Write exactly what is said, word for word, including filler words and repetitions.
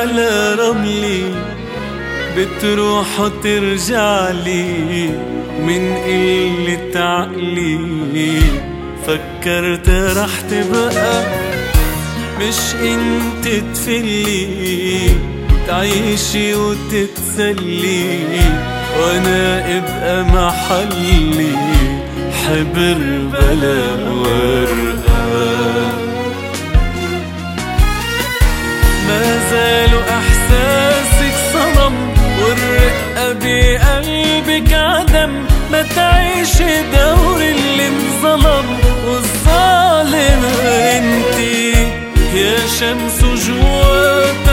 على رملي بتروح وترجعلي من قلة عقلي. فكرت رح تبقى مش انت تفلي تعيشي وتتسلي وانا ابقى محلي حبر بلا ورقة. ما زالوا احساسك صنم والرقة بقلبك عدم. ما تعيشي دور اللي انظلم والظالم انتي يا شمس جوا